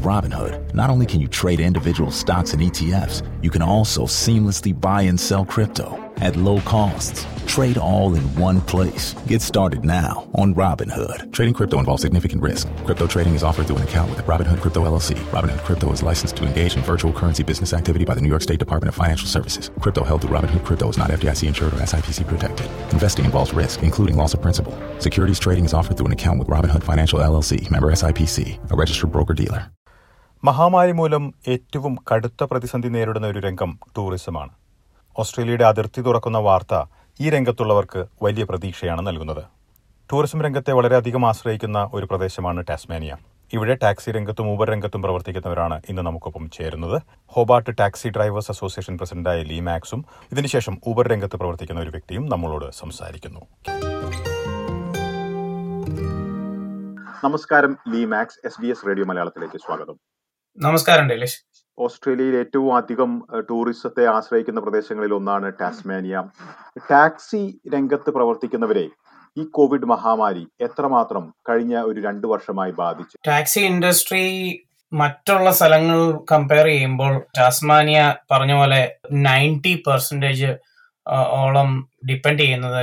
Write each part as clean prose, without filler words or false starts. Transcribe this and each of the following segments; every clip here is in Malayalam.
Robinhood, not only can you trade individual stocks and ETFs, you can also seamlessly buy and sell crypto at low costs. Trade all in one place. Get started now on Robinhood. Trading crypto involves significant risk. Crypto trading is offered through an account with Robinhood Crypto LLC. Robinhood Crypto is licensed to engage in virtual currency business activity by the New York State Department of Financial Services. Crypto held through Robinhood Crypto is not FDIC insured or SIPC protected. Investing involves risk, including loss of principal. Securities trading is offered through an account with Robinhood Financial LLC, member SIPC, a registered broker-dealer. മഹാമാരി മൂലം ഏറ്റവും കടുത്ത പ്രതിസന്ധി നേരിടുന്ന ഒരു രംഗം ടൂറിസമാണ്. ഓസ്ട്രേലിയയുടെ അതിർത്തി തുറക്കുന്ന വാർത്ത ഈ രംഗത്തുള്ളവർക്ക് വലിയ പ്രതീക്ഷയാണ് നൽകുന്നത്. ടൂറിസം രംഗത്തെ വളരെയധികം ആശ്രയിക്കുന്ന ഒരു പ്രദേശമാണ് ടാസ്മാനിയ. ഇവിടെ ടാക്സി രംഗത്തും ഊബർ രംഗത്തും പ്രവർത്തിക്കുന്നവരാണ് ഇന്ന് നമുക്കൊപ്പം ചേരുന്നത്. ഹോബാർട്ട് ടാക്സി ഡ്രൈവേഴ്സ് അസോസിയേഷൻ പ്രസിഡന്റായ ലീ മാക്സും ഇതിനുശേഷം ഊബർ രംഗത്ത് പ്രവർത്തിക്കുന്ന ഒരു വ്യക്തിയും നമ്മളോട് സംസാരിക്കുന്നു. നമസ്കാരം ലീ മാക്സ്, SBS റേഡിയോ മലയാളത്തിലേക്ക് സ്വാഗതം. നമസ്കാരം ഡെലിഷ്. ഓസ്ട്രേലിയയിൽ ഏറ്റവും അധികം ടൂറിസത്തെ ആശ്രയിക്കുന്ന പ്രദേശങ്ങളിൽ ഒന്നാണ് ടാസ്മാനിയ. ടാക്സി രംഗത്ത് പ്രവർത്തിക്കുന്നവരെ ഈ കോവിഡ് മഹാമാരി എത്രമാത്രം കഴിഞ്ഞ ഒരു 2 വർഷമായി ബാധിച്ചു? ടാക്സി ഇൻഡസ്ട്രി മറ്റുള്ള സ്ഥലങ്ങൾ കമ്പയർ ചെയ്യുമ്പോൾ ടാസ്മാനിയ പറഞ്ഞ പോലെ 90% ഓളം ഡിപ്പെൻഡ് ചെയ്യുന്നത്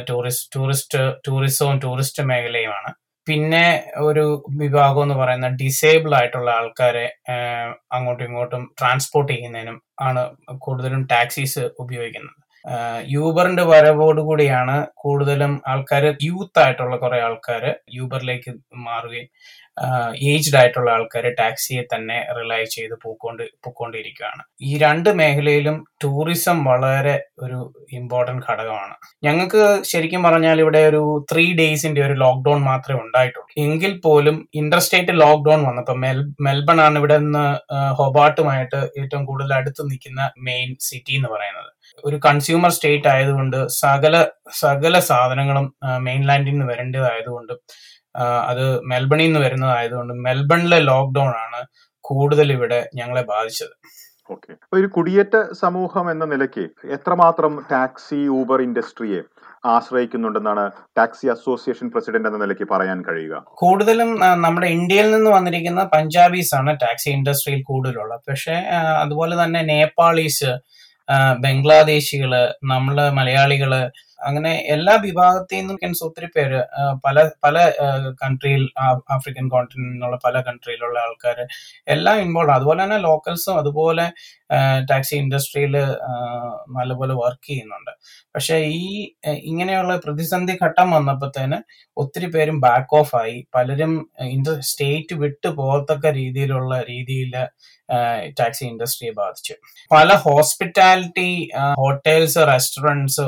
ടൂറിസ്റ്റ് മേഖലയുമാണ്. പിന്നെ ഒരു വിഭാഗം എന്ന് പറയുന്ന ഡിസേബിൾ ആയിട്ടുള്ള ആൾക്കാരെ അങ്ങോട്ടും ഇങ്ങോട്ടും ട്രാൻസ്പോർട്ട് ചെയ്യുന്നതിനും ആണ് കൂടുതലും ടാക്സീസ് ഉപയോഗിക്കുന്നത്. യൂബറിന്റെ വരവോടുകൂടിയാണ് കൂടുതലും ആൾക്കാർ, യൂത്ത് ആയിട്ടുള്ള കുറെ ആൾക്കാർ യൂബറിലേക്ക് മാറുകയും ഏജ്ഡ് ആയിട്ടുള്ള ആൾക്കാർ ടാക്സിയെ തന്നെ റിലൈ ചെയ്ത് പോയിക്കൊണ്ടിരിക്കുകയാണ്. ഈ 2 മേഖലയിലും ടൂറിസം വളരെ ഒരു ഇമ്പോർട്ടന്റ് ഘടകമാണ്. ഞങ്ങൾക്ക് ശരിക്കും പറഞ്ഞാൽ ഇവിടെ ഒരു 3 days ഒരു ലോക്ക്ഡൌൺ മാത്രമേ ഉണ്ടായിട്ടുള്ളൂ. എങ്കിൽ പോലും ഇന്റർസ്റ്റേറ്റ് ലോക്ക്ഡൌൺ വന്നപ്പോൾ മെൽബൺ ആണ് ഇവിടെ നിന്ന് ഹോബാർട്ടുമായിട്ട് ഏറ്റവും കൂടുതൽ അടുത്ത് നിൽക്കുന്ന മെയിൻ സിറ്റി എന്ന് പറയുന്നത്. ഒരു കൺസ്യൂമർ സ്റ്റേറ്റ് ആയതുകൊണ്ട് സകല സാധനങ്ങളും മെയിൻലാൻഡിൽ നിന്ന് വരേണ്ടതായതുകൊണ്ട്, അത് മെൽബണിൽ നിന്ന് വരുന്നതായതുകൊണ്ട് മെൽബണിലെ ലോക്ക്ഡൌൺ ആണ് കൂടുതൽ ഇവിടെ ഞങ്ങളെ ബാധിച്ചത്. ഓക്കെ, ഒരു കുടിയേറ്റ സമൂഹം എന്ന നിലയ്ക്ക് എത്രമാത്രം ടാക്സി ഊബർ ഇൻഡസ്ട്രിയെ ആശ്രയിക്കുന്നുണ്ടെന്നാണ് ടാക്സി അസോസിയേഷൻ പ്രസിഡന്റ് എന്ന നിലയ്ക്ക് പറയാൻ കഴിയുക? കൂടുതലും നമ്മുടെ ഇന്ത്യയിൽ നിന്ന് വന്നിരിക്കുന്ന പഞ്ചാബീസ് ആണ് ടാക്സി ഇൻഡസ്ട്രിയിൽ കൂടുതലുള്ളത്. പക്ഷെ അതുപോലെ തന്നെ നേപ്പാളീസ്, ബംഗ്ലാദേശികള്, നമ്മള് മലയാളികള്, അങ്ങനെ എല്ലാ വിഭാഗത്തിൽ നിന്നും ഒത്തിരി പേര് പല കൺട്രിയിൽ, ആഫ്രിക്കൻ കോണ്ടിനെന്റിൽ നിന്നുള്ള പല കൺട്രിയിലുള്ള ആൾക്കാർ എല്ലാം ഇൻവോൾവ്. അതുപോലെ തന്നെ ലോക്കൽസും അതുപോലെ ടാക്സി ഇൻഡസ്ട്രിയിൽ നല്ലപോലെ വർക്ക് ചെയ്യുന്നുണ്ട്. പക്ഷെ ഇങ്ങനെയുള്ള പ്രതിസന്ധി ഘട്ടം വന്നപ്പോഴത്തേന് ഒത്തിരി പേരും ബാക്ക് ഓഫ് ആയി. പലരും സ്റ്റേറ്റ് വിട്ടു പോകത്തക്ക രീതിയിൽ ടാക്സി ഇൻഡസ്ട്രിയെ ബാധിച്ചു. പല ഹോസ്പിറ്റാലിറ്റി, ഹോട്ടൽസ്, റെസ്റ്റോറൻറ്റ്സ്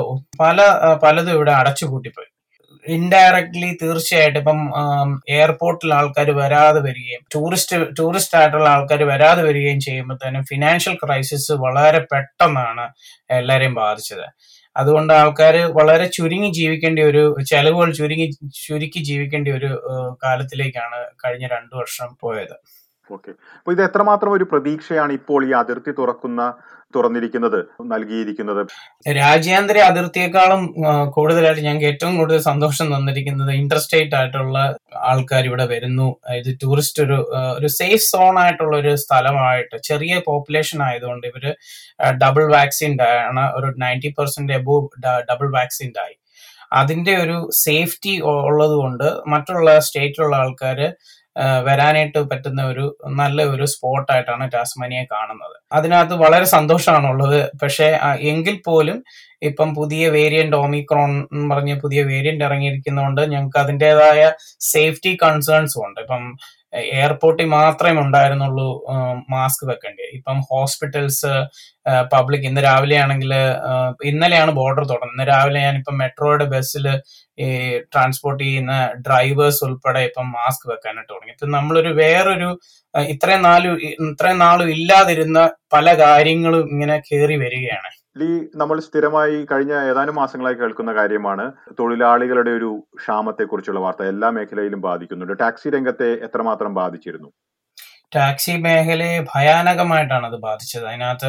പലതും ഇവിടെ അടച്ചുപൂട്ടിപ്പോയി. ഇൻഡയറക്ട്ലി തീർച്ചയായിട്ടും ഇപ്പം എയർപോർട്ടിൽ ആൾക്കാർ വരാതെ വരികയും ടൂറിസ്റ്റ് ആയിട്ടുള്ള ആൾക്കാർ വരാതെ വരികയും ചെയ്യുമ്പോഴത്തേനും ഫിനാൻഷ്യൽ ക്രൈസിസ് വളരെ പെട്ടെന്നാണ് എല്ലാവരെയും ബാധിച്ചത്. അതുകൊണ്ട് ആൾക്കാർ വളരെ ചുരുങ്ങി ജീവിക്കേണ്ട ഒരു ചെലവുകൾ ചുരുക്കി ജീവിക്കേണ്ട ഒരു കാലത്തിലേക്കാണ് കഴിഞ്ഞ 2 വർഷം പോയത്. ഓക്കെ, അപ്പൊ ഇത് എത്രമാത്രം ഒരു പ്രതീക്ഷയാണ് ഇപ്പോൾ ഈ അതിർത്തി തുറന്നിരിക്കുന്നത് നൽകിയിരിക്കുന്നത്? രാജ്യാന്തര അതിർത്തിയെക്കാളും കൂടുതലായിട്ട് ഞങ്ങൾക്ക് ഏറ്റവും കൂടുതൽ സന്തോഷം തന്നിരിക്കുന്നത് ഇന്റർസ്റ്റേറ്റ് ആയിട്ടുള്ള ആൾക്കാർ ഇവിടെ വരുന്നു. ഇത് ടൂറിസ്റ്റ് ഒരു സേഫ് സോൺ ആയിട്ടുള്ള ഒരു സ്ഥലമായിട്ട്, ചെറിയ പോപ്പുലേഷൻ ആയതുകൊണ്ട് ഇവര് ഡബിൾ വാക്സിൻഡ് ആണ്. ഒരു 90% എബോവ് ഡബിൾ വാക്സിൻഡ് ആയി. അതിന്റെ ഒരു സേഫ്റ്റി ഉള്ളത് കൊണ്ട് മറ്റുള്ള സ്റ്റേറ്റിലുള്ള ആൾക്കാര് വരാനായിട്ട് പറ്റുന്ന ഒരു നല്ല ഒരു സ്പോട്ടായിട്ടാണ് ടാസ്മാനിയെ കാണുന്നത്. അതിനകത്ത് വളരെ സന്തോഷമാണുള്ളത്. പക്ഷെ എങ്കിൽ പോലും ഇപ്പം പുതിയ വേരിയന്റ് ഒമിക്രോൺ എന്ന് പറഞ്ഞ് പുതിയ വേരിയന്റ് ഇറങ്ങിയിരിക്കുന്നതുകൊണ്ട് ഞങ്ങൾക്ക് അതിൻ്റെതായ സേഫ്റ്റി കൺസേൺസും ഉണ്ട്. ഇപ്പം എയർപോർട്ടിൽ മാത്രമേ ഉണ്ടായിരുന്നുള്ളൂ മാസ്ക് വെക്കേണ്ടത്. ഇപ്പം ഹോസ്പിറ്റൽസ്, പബ്ലിക്, ഇന്ന് രാവിലെ ആണെങ്കിൽ, ഇന്നലെയാണ് ബോർഡർ തുറന്നത്. ഇന്ന് രാവിലെ ഞാനിപ്പം മെട്രോയുടെ ബസ്സിൽ ഈ ട്രാൻസ്പോർട്ട് ചെയ്യുന്ന ഡ്രൈവേഴ്സ് ഉൾപ്പെടെ ഇപ്പം മാസ്ക് വെക്കാനായിട്ട് തുടങ്ങി. ഇപ്പം നമ്മളൊരു വേറൊരു ഇത്രയും നാളും ഇല്ലാതിരുന്ന പല കാര്യങ്ങളും ഇങ്ങനെ കയറി വരികയാണ്. നമ്മൾ സ്ഥിരമായി കഴിഞ്ഞ ഏതാനും മാസങ്ങളായി കേൾക്കുന്ന കാര്യമാണ് തൊഴിലാളികളുടെ ഒരു ക്ഷാമത്തെ കുറിച്ചുള്ള വാർത്ത. എല്ലാ മേഖലയിലും ബാധിക്കുന്നുണ്ട്. ടാക്സി രംഗത്തെ എത്രമാത്രം ബാധിച്ചിരുന്നു? ടാക്സി മേഖലയെ ഭയാനകമായിട്ടാണ് അത് ബാധിച്ചത്. അതിനകത്ത്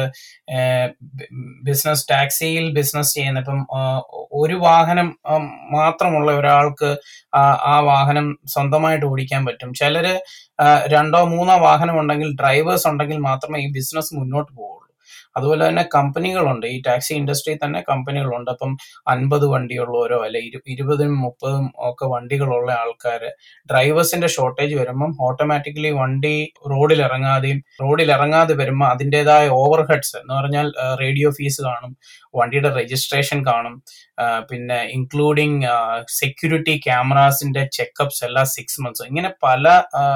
ടാക്സിയിൽ ബിസിനസ് ചെയ്യുന്ന ഇപ്പം ഒരു വാഹനം മാത്രമുള്ള ഒരാൾക്ക് ആ വാഹനം സ്വന്തമായിട്ട് ഓടിക്കാൻ പറ്റും. ചിലര് 2-3 വാഹനം ഉണ്ടെങ്കിൽ, ഡ്രൈവേഴ്സ് ഉണ്ടെങ്കിൽ മാത്രമേ ഈ ബിസിനസ് മുന്നോട്ട് പോവുള്ളൂ. അതുപോലെ തന്നെ കമ്പനികളുണ്ട്, ഈ ടാക്സി ഇൻഡസ്ട്രിയിൽ തന്നെ കമ്പനികളുണ്ട്. അപ്പം 50 വണ്ടിയുള്ളവരോ അല്ലെ 20-30 ഒക്കെ വണ്ടികളുള്ള ആൾക്കാര്, ഡ്രൈവേഴ്സിന്റെ ഷോർട്ടേജ് വരുമ്പം ഓട്ടോമാറ്റിക്കലി വണ്ടി റോഡിൽ ഇറങ്ങാതെ വരുമ്പോൾ അതിൻ്റെതായ ഓവർ ഹെഡ്സ് എന്ന് പറഞ്ഞാൽ റേഡിയോ ഫീസ് കാണും, വണ്ടിയുടെ രജിസ്ട്രേഷൻ കാണും, പിന്നെ ഇൻക്ലൂഡിങ് സെക്യൂരിറ്റി ക്യാമറാസിന്റെ ചെക്കപ്സ് എല്ലാ 6 months, ഇങ്ങനെ പല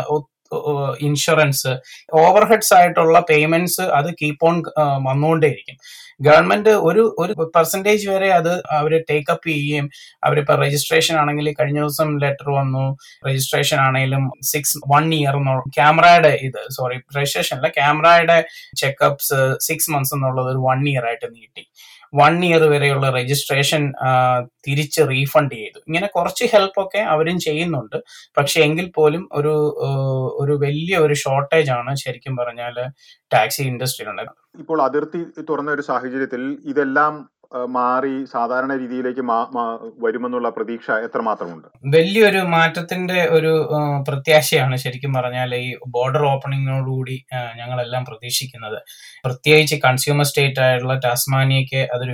ഇൻഷുറൻസ്, ഓവർ ഹെഡ്സ് ആയിട്ടുള്ള പേയ്മെന്റ്സ് അത് കീപ്പ് ഓൺ വന്നുകൊണ്ടേയിരിക്കും. ഗവൺമെന്റ് ഒരു പെർസെന്റേജ് വരെ അത് അവർ ടേക്കപ്പ് ചെയ്യുകയും, അവരിപ്പോ രജിസ്ട്രേഷൻ ആണെങ്കിൽ കഴിഞ്ഞ ദിവസം ലെറ്റർ വന്നു, രജിസ്ട്രേഷൻ ആണെങ്കിലും 1 year ക്യാമറയുടെ രജിസ്ട്രേഷൻ അല്ല, ക്യാമറയുടെ ചെക്കപ്സ് 6 months എന്നുള്ളത് ഒരു 1 year ആയിട്ട് നീട്ടി. 1 year വരെയുള്ള രജിസ്ട്രേഷൻ തിരിച്ച് റീഫണ്ട് ചെയ്തു. ഇങ്ങനെ കുറച്ച് ഹെൽപ്പൊക്കെ അവരും ചെയ്യുന്നുണ്ട്. പക്ഷെ എങ്കിൽ പോലും ഒരു വലിയ ഒരു ഷോർട്ടേജ് ആണ് ശരിക്കും പറഞ്ഞാൽ ടാക്സി ഇൻഡസ്ട്രിയിലുണ്ട്. ഇപ്പോൾ അതിർത്തി തുറന്ന ഒരു സാഹചര്യത്തിൽ ഇതെല്ലാം മാറി സാധാരണ രീതിയിലേക്ക് വരുമെന്നുള്ള പ്രതീക്ഷ എത്രമാത്രമുണ്ട്? വലിയൊരു മാറ്റത്തിന്റെ ഒരു പ്രത്യാശയാണ് ശരിക്കും പറഞ്ഞാൽ ഈ ബോർഡർ ഓപ്പണിങ്ങിനോടുകൂടി ഞങ്ങളെല്ലാം പ്രതീക്ഷിക്കുന്നത്. പ്രത്യേകിച്ച് കൺസ്യൂമർ സ്റ്റേറ്റ് ആയിട്ടുള്ള ടാസ്മാനിയയ്ക്ക് അതൊരു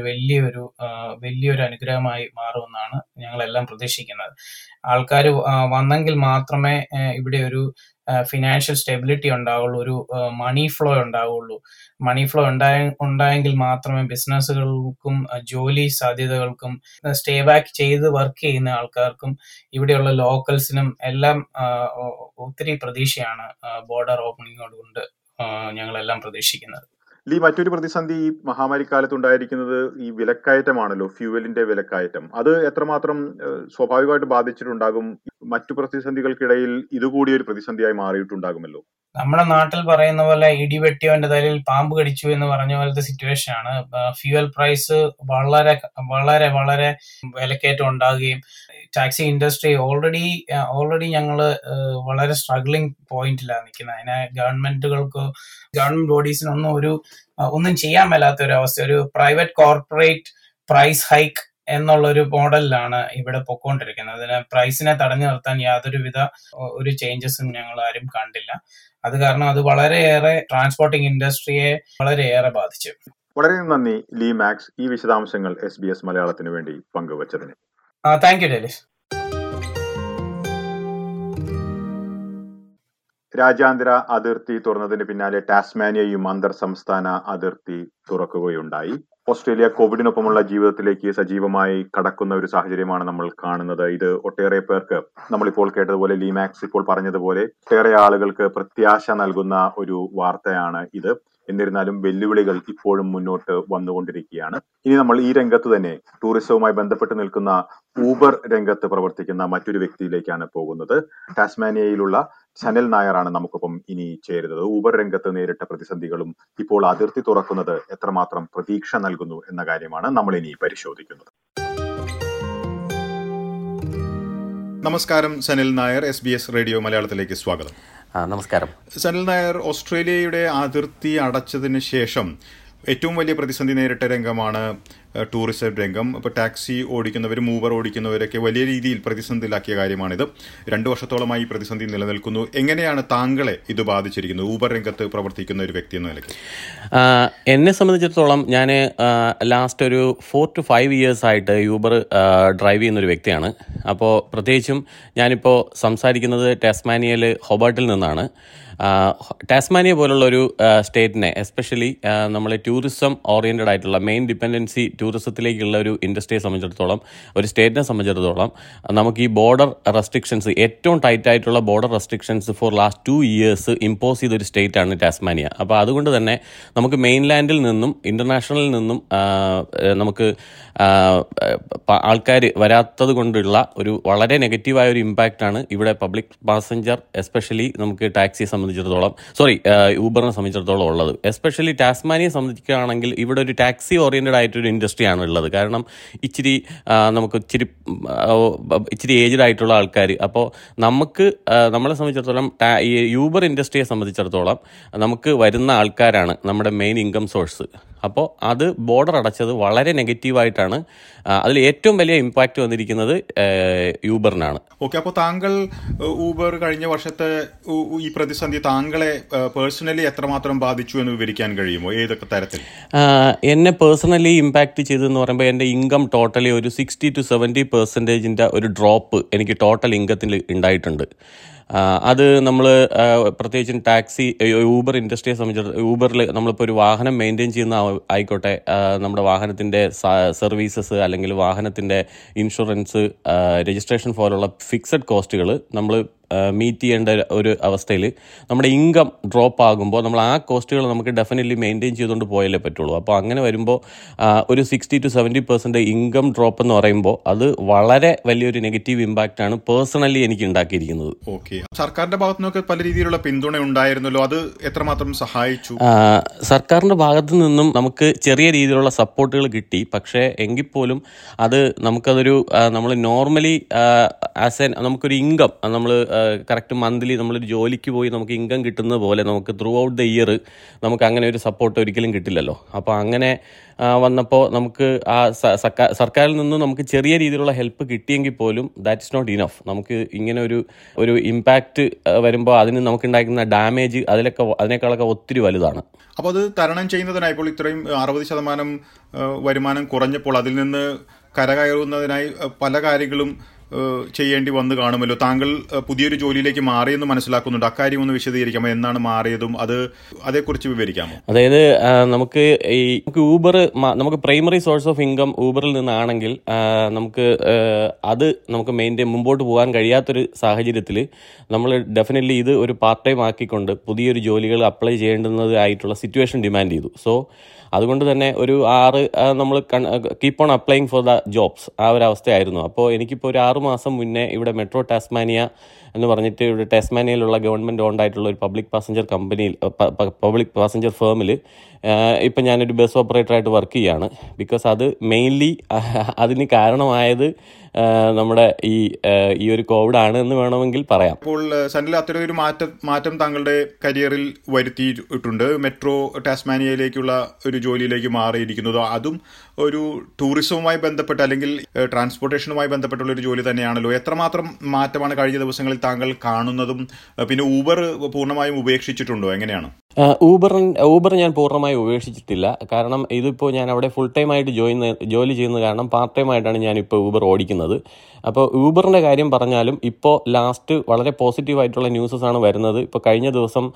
വലിയൊരു അനുഗ്രഹമായി മാറുമെന്നാണ് ഞങ്ങളെല്ലാം പ്രതീക്ഷിക്കുന്നത്. ആൾക്കാർ വന്നെങ്കിൽ മാത്രമേ ഇവിടെ ഒരു ഫിനാൻഷ്യൽ സ്റ്റെബിലിറ്റി ഉണ്ടാവുള്ളൂ, ഒരു മണി ഫ്ലോ ഉണ്ടാവുള്ളൂ. മണി ഫ്ലോ ഉണ്ടായെങ്കിൽ മാത്രമേ ബിസിനസ്സുകൾക്കും ജോലി സാധ്യതകൾക്കും സ്റ്റേ ബാക്ക് ചെയ്ത് വർക്ക് ചെയ്യുന്ന ആൾക്കാർക്കും ഇവിടെയുള്ള ലോക്കൽസിനും എല്ലാം ഒത്തിരി പ്രതീക്ഷയാണ് ബോർഡർ ഓപ്പണിങ്ങോട് കൊണ്ട് ഞങ്ങളെല്ലാം പ്രതീക്ഷിക്കുന്നത്. മറ്റൊരു പ്രതിസന്ധി ഈ മഹാമാരിക്കാലത്ത് ഉണ്ടായിരിക്കുന്നത് ഈ വിലക്കയറ്റമാണല്ലോ, ഫ്യൂവലിന്റെ വിലക്കയറ്റം. അത് എത്രമാത്രം സ്വാഭാവികമായിട്ട് ബാധിച്ചിട്ടുണ്ടാകും? മറ്റു പ്രതിസന്ധികൾക്കിടയിൽ ഇതുകൂടി ഒരു പ്രതിസന്ധിയായി മാറിയിട്ടുണ്ടാകുമല്ലോ. നമ്മുടെ നാട്ടിൽ പറയുന്ന പോലെ ഇടിവെട്ടിയവന്റെ തലയിൽ പാമ്പ് കടിച്ചു എന്ന് പറഞ്ഞ പോലത്തെ സിറ്റുവേഷൻ ആണ്. ഫ്യൂവൽ പ്രൈസ് വളരെ വളരെ വളരെ വിലക്കയറ്റം ഉണ്ടാകുകയും ടാക്സി ഇൻഡസ്ട്രി ഓൾറെഡി ഞങ്ങള് വളരെ സ്ട്രഗ്ലിംഗ് പോയിന്റിലാണ് നിൽക്കുന്നത്. അതിനെ ഗവൺമെന്റ് ബോഡീസിനൊന്നും ഒന്നും ചെയ്യാൻ മേലാത്ത ഒരു അവസ്ഥ, ഒരു പ്രൈവറ്റ് കോർപ്പറേറ്റ് പ്രൈസ് ഹൈക്ക് എന്നുള്ളൊരു മോഡലിലാണ് ഇവിടെ പൊക്കോണ്ടിരിക്കുന്നത്. അതിന് പ്രൈസിനെ തടഞ്ഞു നിർത്താൻ യാതൊരുവിധ ഒരു ചേഞ്ചസും ഞങ്ങൾ ആരും കണ്ടില്ല. അത് കാരണം അത് വളരെയേറെ ട്രാൻസ്പോർട്ടിംഗ് ഇൻഡസ്ട്രിയെ വളരെയേറെ ബാധിച്ചു. വളരെ നന്ദി ലീ മാക്സ്, ഈ വിശദാംശങ്ങൾ SBS മലയാളത്തിന് വേണ്ടി പങ്കുവച്ചതിന്. Thank you Delys. രാജ്യാന്തര അതിർത്തി തുറന്നതിന് പിന്നാലെ ടാസ്മാനിയയും അന്തർ സംസ്ഥാന അതിർത്തി തുറക്കുകയുണ്ടായി. ഓസ്ട്രേലിയ കോവിഡിനൊപ്പമുള്ള ജീവിതത്തിലേക്ക് സജീവമായി കടക്കുന്ന ഒരു സാഹചര്യമാണ് നമ്മൾ കാണുന്നത്. ഇത് ഒട്ടേറെ പേർക്ക്, നമ്മളിപ്പോൾ കേട്ടതുപോലെ ലീ മാക്സ് ഇപ്പോൾ പറഞ്ഞതുപോലെ, ഒട്ടേറെ ആളുകൾക്ക് പ്രത്യാശ നൽകുന്ന ഒരു വാർത്തയാണ് ഇത്. എന്നിരുന്നാലും വെല്ലുവിളികൾ ഇപ്പോഴും മുന്നോട്ട് വന്നുകൊണ്ടിരിക്കുകയാണ്. ഇനി നമ്മൾ ഈ രംഗത്ത് തന്നെ ടൂറിസവുമായി ബന്ധപ്പെട്ട് നിൽക്കുന്ന ഊബർ രംഗത്ത് പ്രവർത്തിക്കുന്ന മറ്റൊരു വ്യക്തിയിലേക്കാണ് പോകുന്നത്. ടാസ്മാനിയയിലുള്ള സനൽ നായറാണ് നമുക്കൊപ്പം ഇനി ചേരുന്നത്. ഊബർ രംഗത്ത് നേരിട്ട പ്രതിസന്ധികളും ഇപ്പോൾ അതിർത്തി തുറക്കുന്നത് എത്രമാത്രം പ്രതീക്ഷ നൽകുന്നു എന്ന കാര്യമാണ് നമ്മൾ ഇനി പരിശോധിക്കുന്നത്. നമസ്കാരം സനൽ നായർ, SBS റേഡിയോ മലയാളത്തിലേക്ക് സ്വാഗതം. നമസ്കാരം. സനൽ നായർ, ഓസ്ട്രേലിയയുടെ അതിർത്തി അടച്ചതിന് ശേഷം ഏറ്റവും വലിയ പ്രതിസന്ധി നേരിട്ട രംഗമാണ് ടൂറിസം രംഗം. ഇപ്പോൾ ടാക്സി ഓടിക്കുന്നവരും ഊബർ ഓടിക്കുന്നവരൊക്കെ വലിയ രീതിയിൽ പ്രതിസന്ധിയിലാക്കിയ കാര്യമാണിത്. 2 വർഷത്തോളമായി ഈ പ്രതിസന്ധി നിലനിൽക്കുന്നു. എങ്ങനെയാണ് താങ്കളെ ഇത് ബാധിച്ചിരിക്കുന്നത്, ഊബർ രംഗത്ത് പ്രവർത്തിക്കുന്ന ഒരു വ്യക്തി എന്ന നിലയ്ക്ക്? എന്നെ സംബന്ധിച്ചിടത്തോളം ഞാൻ ലാസ്റ്റ് ഒരു 4 to 5 years ആയിട്ട് യൂബർ ഡ്രൈവ് ചെയ്യുന്നൊരു വ്യക്തിയാണ്. അപ്പോൾ പ്രത്യേകിച്ചും ഞാനിപ്പോൾ സംസാരിക്കുന്നത് ടാസ്മാനിയയിൽ ഹൊബർട്ടിൽ നിന്നാണ്. ടാസ്മാനിയ പോലുള്ളൊരു സ്റ്റേറ്റിനെ, എസ്പെഷ്യലി നമ്മൾ ടൂറിസം ഓറിയൻറ്റഡ് ആയിട്ടുള്ള മെയിൻ ഡിപ്പെൻഡൻസി ടൂറിസത്തിലേക്കുള്ള ഒരു ഇൻഡസ്ട്രിയെ സംബന്ധിച്ചിടത്തോളം, ഒരു സ്റ്റേറ്റിനെ സംബന്ധിച്ചിടത്തോളം നമുക്ക് ഈ ബോർഡർ റെസ്ട്രിക്ഷൻസ്, ഏറ്റവും ടൈറ്റ് ആയിട്ടുള്ള border restrictions for last 2 years impose ചെയ്തൊരു സ്റ്റേറ്റാണ് ടാസ്മാനിയ. അപ്പോൾ അതുകൊണ്ട് തന്നെ നമുക്ക് മെയിൻലാൻഡിൽ നിന്നും ഇൻ്റർനാഷണലിൽ നിന്നും നമുക്ക് ആൾക്കാർ വരാത്തത് കൊണ്ടുള്ള ഒരു വളരെ നെഗറ്റീവായ ഒരു ഇമ്പാക്റ്റാണ് ഇവിടെ പബ്ലിക് പാസഞ്ചർ, എസ്പെഷ്യലി നമുക്ക് ടാക്സിയെ ഊബറിനെ സംബന്ധിച്ചിടത്തോളം ഉള്ളത്. എസ്പെഷ്യലി ടാസ്മാനിയെ സംബന്ധിക്കുകയാണെങ്കിൽ ഇവിടെ ഒരു ടാക്സി ഓറിയൻറ്റഡ് ആയിട്ടൊരു ഇൻഡസ്ട്രി ഇൻഡസ്ട്രിയാണ് ഉള്ളത്. കാരണം നമുക്ക് ഇച്ചിരി ഏജ്ഡ് ആയിട്ടുള്ള ആൾക്കാർ. അപ്പോൾ നമ്മളെ സംബന്ധിച്ചിടത്തോളം ഈ യൂബർ ഇൻഡസ്ട്രിയെ സംബന്ധിച്ചിടത്തോളം നമുക്ക് വരുന്ന ആൾക്കാരാണ് നമ്മുടെ മെയിൻ ഇൻകം സോഴ്സ്. അപ്പോൾ അത് ബോർഡർ അടച്ചത് വളരെ നെഗറ്റീവായിട്ടാണ്. അതിൽ ഏറ്റവും വലിയ ഇമ്പാക്റ്റ് വന്നിരിക്കുന്നത് യൂബറിനാണ്. ഓക്കെ, അപ്പോൾ താങ്കൾ ഊബർ കഴിഞ്ഞ വർഷത്തെ ഈ പ്രതിസന്ധി താങ്കളെ പേഴ്സണലി എത്രമാത്രം ബാധിച്ചു എന്ന് വിവരിക്കാൻ കഴിയുമോ? ഏതൊക്കെ തരത്തിൽ? എന്നെ പേഴ്സണലി ഇമ്പാക്റ്റ് ചെയ്തതെന്ന് പറയുമ്പോൾ എൻ്റെ ഇൻകം ടോട്ടലി ഒരു 60 to 70% ഒരു ഡ്രോപ്പ് എനിക്ക് ടോട്ടൽ ഇൻകത്തിൽ ഉണ്ടായിട്ടുണ്ട്. അത് നമ്മൾ പ്രത്യേകിച്ചും ഊബർ ഇൻഡസ്ട്രിയെ സംബന്ധിച്ചിടത്തോളം ഊബറിൽ നമ്മളിപ്പോൾ ഒരു വാഹനം മെയിൻറ്റെയിൻ ചെയ്യുന്ന ആയിക്കോട്ടെ, നമ്മുടെ വാഹനത്തിൻ്റെ സർവീസസ് അല്ലെങ്കിൽ വാഹനത്തിൻ്റെ ഇൻഷുറൻസ്, രജിസ്ട്രേഷൻ പോലുള്ള ഫിക്സഡ് കോസ്റ്റുകൾ നമ്മൾ മീറ്റ് ചെയ്യേണ്ട ഒരു അവസ്ഥയിൽ നമ്മുടെ ഇൻകം ഡ്രോപ്പ് ആകുമ്പോൾ നമ്മൾ ആ കോസ്റ്റുകൾ നമുക്ക് ഡെഫിനറ്റ്ലി മെയിൻറ്റെയിൻ ചെയ്തുകൊണ്ട് പോയാലേ പറ്റുള്ളൂ. അപ്പോൾ അങ്ങനെ വരുമ്പോൾ ഒരു 60 to 70% ഇൻകം ഡ്രോപ്പ് എന്ന് പറയുമ്പോൾ അത് വളരെ വലിയൊരു നെഗറ്റീവ് ഇമ്പാക്റ്റാണ് പേഴ്സണലി എനിക്ക് ഉണ്ടാക്കിയിരിക്കുന്നത്. ഓക്കെ, സർക്കാരിന്റെ ഭാഗത്തു നിന്നൊക്കെ പല രീതിയിലുള്ള പിന്തുണ ഉണ്ടായിരുന്നല്ലോ, അത് എത്രമാത്രം സഹായിച്ചു? സർക്കാരിന്റെ ഭാഗത്തു നിന്നും നമുക്ക് ചെറിയ രീതിയിലുള്ള സപ്പോർട്ടുകൾ കിട്ടി. പക്ഷേ എങ്കിൽ പോലും അത് നമ്മൾ നോർമലി നമുക്കൊരു ഇൻകം നമ്മൾ കറക്റ്റ് മന്ത്ലി നമ്മളൊരു ജോലിക്ക് പോയി നമുക്ക് ഇൻകം കിട്ടുന്നത് പോലെ നമുക്ക് ത്രൂ ഔട്ട് ദ ഇയർ നമുക്ക് അങ്ങനെ ഒരു സപ്പോർട്ട് ഒരിക്കലും കിട്ടില്ലല്ലോ. അപ്പോൾ അങ്ങനെ വന്നപ്പോൾ നമുക്ക് ആ സർക്കാരിൽ നിന്നും നമുക്ക് ചെറിയ രീതിയിലുള്ള ഹെൽപ്പ് കിട്ടിയെങ്കിൽ പോലും ദാറ്റ് ഇസ് നോട്ട് ഇനഫ്. നമുക്ക് ഇങ്ങനെ ഒരു ഇമ്പാക്റ്റ് വരുമ്പോൾ അതിന് നമുക്കുണ്ടാക്കുന്ന ഡാമേജ് അതിനേക്കാളൊക്കെ ഒത്തിരി വലുതാണ്. അപ്പോൾ അത് തരണം ചെയ്യുന്നതിനായി ഇപ്പോൾ ഇത്രയും 60% വരുമാനം കുറഞ്ഞപ്പോൾ അതിൽ നിന്ന് കരകയറുന്നതിനായി പല കാര്യങ്ങളും ചെയ്യേണ്ടി വന്നു കാണുമല്ലോ. താങ്കൾ പുതിയൊരു ജോലിയിലേക്ക് മാറിയെന്ന് മനസ്സിലാക്കുന്നുണ്ട്. അക്കാര്യം ഒന്ന് വിശദീകരിക്കാമോ? എന്നാണ് മാറിയതും അതേക്കുറിച്ച് വിവരിക്കാമോ? അതായത് നമുക്ക് നമുക്ക് പ്രൈമറി സോഴ്സ് ഓഫ് ഇൻകം ഊബറിൽ നിന്നാണെങ്കിൽ നമുക്ക് മുമ്പോട്ട് പോകാൻ കഴിയാത്തൊരു സാഹചര്യത്തിൽ നമ്മൾ ഡെഫിനറ്റ്ലി ഇത് ഒരു പാർട്ട് ടൈം ആക്കിക്കൊണ്ട് പുതിയൊരു ജോലികൾ അപ്ലൈ ചെയ്യേണ്ടുന്നതായിട്ടുള്ള സിറ്റുവേഷൻ ഡിമാൻഡ് ചെയ്തു. സോ അതുകൊണ്ട് തന്നെ നമ്മൾ keep on applying for the jobs ആ ഒരു അവസ്ഥയായിരുന്നു. അപ്പോൾ എനിക്കിപ്പോൾ ഒരു 6 മാസം മുന്നേ ഇവിടെ മെട്രോ ടാസ്മാനിയ എന്ന് പറഞ്ഞിട്ട് ഇവിടെ ടാസ്മാനിയയിലുള്ള ഗവൺമെൻറ് ഓൺഡ് ആയിട്ടുള്ള ഒരു പബ്ലിക് പാസഞ്ചർ ഫേമിൽ ഇപ്പം ഞാനൊരു ബസ് ഓപ്പറേറ്ററായിട്ട് വർക്ക് ചെയ്യുകയാണ്. ബിക്കോസ് അത് മെയിൻലി അതിന് കാരണമായത് നമ്മുടെ ഈ ഒരു കോവിഡ് ആണ് എന്ന് വേണമെങ്കിൽ പറയാം. അപ്പോൾ സനിൽ, അത്തരം ഒരു മാറ്റം താങ്കളുടെ കരിയറിൽ വരുത്തിയിട്ടുണ്ട്. മെട്രോ ടാസ്മാനിയയിലേക്കുള്ള ഒരു ജോലിയിലേക്ക് മാറിയിരിക്കുന്നത് അതും ഒരു ടൂറിസവുമായി ബന്ധപ്പെട്ട അല്ലെങ്കിൽ ട്രാൻസ്പോർട്ടേഷനുമായി ബന്ധപ്പെട്ടുള്ള ഒരു ജോലി തന്നെയാണല്ലോ. എത്രമാത്രം മാറ്റമാണ് കഴിഞ്ഞ ദിവസങ്ങളിൽ താങ്കൾ കാണുന്നതും? പിന്നെ ഊബർ പൂർണ്ണമായും ഉപേക്ഷിച്ചിട്ടുണ്ടോ? എങ്ങനെയാണ്? ഊബർ ഞാൻ പൂർണ്ണമായും ഉപേക്ഷിച്ചിട്ടില്ല. കാരണം ഇതിപ്പോൾ ഞാൻ അവിടെ ഫുൾ ടൈം ആയിട്ട് ജോലി ചെയ്യുന്നത് കാരണം പാർട്ട് ടൈം ആയിട്ടാണ് ഞാനിപ്പോൾ ഊബർ ഓടിക്കുന്നത്. അപ്പോൾ ഊബറിൻ്റെ കാര്യം പറഞ്ഞാലും ഇപ്പോൾ ലാസ്റ്റ് വളരെ പോസിറ്റീവായിട്ടുള്ള ന്യൂസസ് ആണ് വരുന്നത്. ഇപ്പോൾ കഴിഞ്ഞ ദിവസം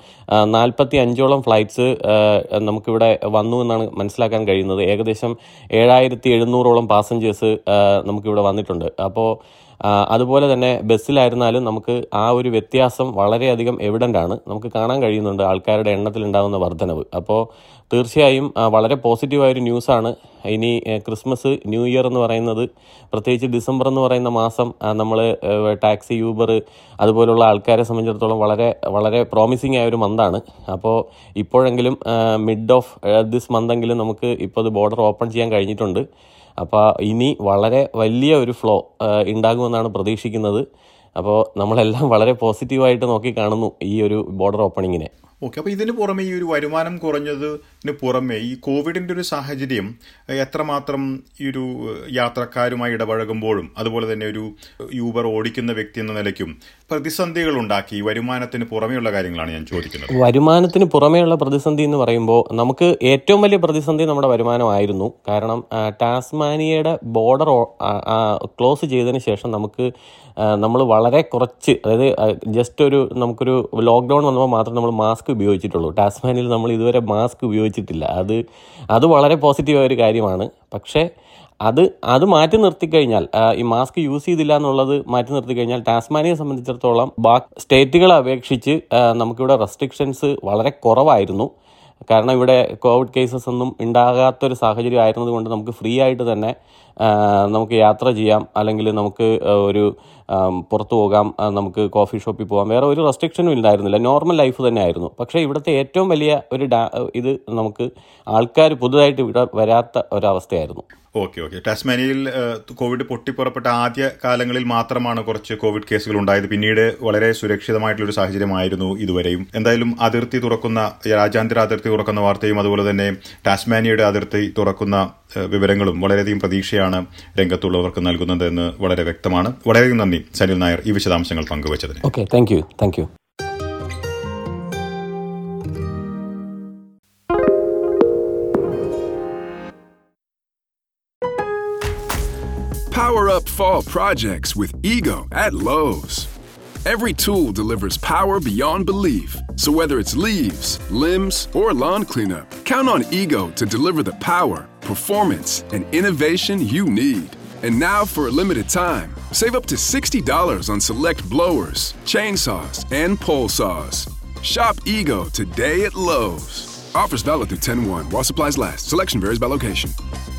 45ഓളം ഫ്ലൈറ്റ്സ് നമുക്കിവിടെ വന്നു എന്നാണ് മനസ്സിലാക്കാൻ കഴിയുന്നത്. ഏകദേശം 7700ഓളം പാസഞ്ചേഴ്സ് നമുക്കിവിടെ വന്നിട്ടുണ്ട്. അപ്പോൾ അതുപോലെ തന്നെ ബസ്സിലായിരുന്നാലും നമുക്ക് ആ ഒരു വ്യത്യാസം വളരെയധികം എവിഡൻ്റ് ആണ്. നമുക്ക് കാണാൻ കഴിയുന്നുണ്ട് ആൾക്കാരുടെ എണ്ണത്തിലുണ്ടാകുന്ന വർധനവ്. അപ്പോൾ തീർച്ചയായും വളരെ പോസിറ്റീവായൊരു ന്യൂസാണ്. ഇനി ക്രിസ്മസ്, ന്യൂ ഇയർ എന്ന് പറയുന്നത്, പ്രത്യേകിച്ച് ഡിസംബർ എന്ന് പറയുന്ന മാസം നമ്മൾ ടാക്സി, യൂബർ അതുപോലുള്ള ആൾക്കാരെ സംബന്ധിച്ചിടത്തോളം വളരെ വളരെ പ്രോമിസിങ് ആയ ഒരു മന്താണ്. അപ്പോൾ ഇപ്പോഴെങ്കിലും മിഡ് ഓഫ് ദിസ് മന്തെങ്കിലും നമുക്ക് ഇപ്പോൾ ഇത് ബോർഡർ ഓപ്പൺ ചെയ്യാൻ കഴിഞ്ഞിട്ടുണ്ട്. അപ്പോൾ ഇനി വളരെ വലിയ ഒരു ഫ്ലോ ഉണ്ടാകുമെന്നാണ് പ്രതീക്ഷിക്കുന്നത്. അപ്പോൾ നമ്മളെല്ലാം വളരെ പോസിറ്റീവായിട്ട് നോക്കി കാണുന്നു ഈ ഒരു ബോർഡർ ഓപ്പണിങ്ങിനെ. ഓക്കെ, അപ്പോൾ ഇതിന് പുറമെ ഈ ഒരു വരുമാനം കുറഞ്ഞതിന് പുറമെ ഈ കോവിഡിൻ്റെ ഒരു സാഹചര്യം എത്രമാത്രം ഈ ഒരു യാത്രക്കാരുമായി ഇടപഴകുമ്പോഴും അതുപോലെ തന്നെ ഒരു യൂബർ ഓടിക്കുന്ന വ്യക്തി എന്ന നിലയ്ക്കും പ്രതിസന്ധികൾ ഉണ്ടാക്കി? വരുമാനത്തിന് പുറമെയുള്ള കാര്യങ്ങളാണ് ഞാൻ ചോദിക്കുന്നത്. വരുമാനത്തിന് പുറമെയുള്ള പ്രതിസന്ധി എന്ന് പറയുമ്പോൾ നമുക്ക് ഏറ്റവും വലിയ പ്രതിസന്ധി നമ്മുടെ വരുമാനമായിരുന്നു. കാരണം ടാസ്മാനിയയുടെ ബോർഡർ ക്ലോസ് ചെയ്തതിന് ശേഷം നമ്മൾ വളരെ കുറച്ച്, അതായത് നമുക്കൊരു ലോക്ക്ഡൗൺ വന്നപ്പോൾ മാത്രം നമ്മൾ മാസ്ക് ഉപയോഗിച്ചിട്ടുള്ളൂ. ടാസ്മാനിയയിൽ നമ്മൾ ഇതുവരെ മാസ്ക് ഉപയോഗിച്ചിട്ടില്ല. അത് വളരെ പോസിറ്റീവായ ഒരു കാര്യമാണ്. പക്ഷേ അത് മാറ്റി നിർത്തിക്കഴിഞ്ഞാൽ, ഈ മാസ്ക് യൂസ് ചെയ്തില്ല എന്നുള്ളത് മാറ്റി നിർത്തിക്കഴിഞ്ഞാൽ ടാസ്മാനിയയെ സംബന്ധിച്ചിടത്തോളം സ്റ്റേറ്റുകളെ അപേക്ഷിച്ച് നമുക്കിവിടെ റെസ്ട്രിക്ഷൻസ് വളരെ കുറവായിരുന്നു. കാരണം ഇവിടെ കോവിഡ് കേസസ് ഒന്നും ഉണ്ടാകാത്തൊരു സാഹചര്യം ആയിരുന്നതുകൊണ്ട് നമുക്ക് ഫ്രീ ആയിട്ട് തന്നെ നമുക്ക് യാത്ര ചെയ്യാം, അല്ലെങ്കിൽ നമുക്ക് ഒരു പുറത്തു പോകാം, നമുക്ക് കോഫി ഷോപ്പിൽ പോകാം, വേറെ ഒരു റെസ്ട്രിക്ഷനും ഇല്ലായിരുന്നില്ല, നോർമൽ ലൈഫ് തന്നെ ആയിരുന്നു. പക്ഷേ ഇവിടുത്തെ ഏറ്റവും വലിയ ഒരു ഇത് നമുക്ക് ആൾക്കാർ പുതുതായിട്ട് ഇവിടെ വരാത്ത ഒരവസ്ഥയായിരുന്നു. ഓക്കെ. ടാസ്മാനിയയിൽ കോവിഡ് പൊട്ടിപ്പുറപ്പെട്ട ആദ്യ കാലങ്ങളിൽ മാത്രമാണ് കുറച്ച് കോവിഡ് കേസുകൾ ഉണ്ടായത്. പിന്നീട് വളരെ സുരക്ഷിതമായിട്ടുള്ളൊരു സാഹചര്യമായിരുന്നു ഇതുവരെയും. എന്തായാലും രാജ്യാന്തര അതിർത്തി തുറക്കുന്ന വാർത്തയും അതുപോലെ തന്നെ ടാസ്മാനിയയുടെ അതിർത്തി തുറക്കുന്ന വിവരങ്ങളും വളരെയധികം പ്രതീക്ഷയാണ് രംഗത്തുള്ളവർക്ക് നൽകുന്നത് എന്ന് വളരെ വ്യക്തമാണ്. വളരെയധികം നന്ദി സനിൽ നായർ ഈ വിശദാംശങ്ങൾ പങ്കുവച്ചതിന്. Okay, thank you. Power up fall projects with Ego at Lowe's. Every tool delivers power beyond belief. So whether it's leaves, limbs, or lawn cleanup, count on Ego to deliver the power, performance, and innovation you need. And now for a limited time, save up to $60 on select blowers, chainsaws, and pole saws. Shop Ego today at Lowe's. Offers valid through 10/1 while supplies last. Selection varies by location.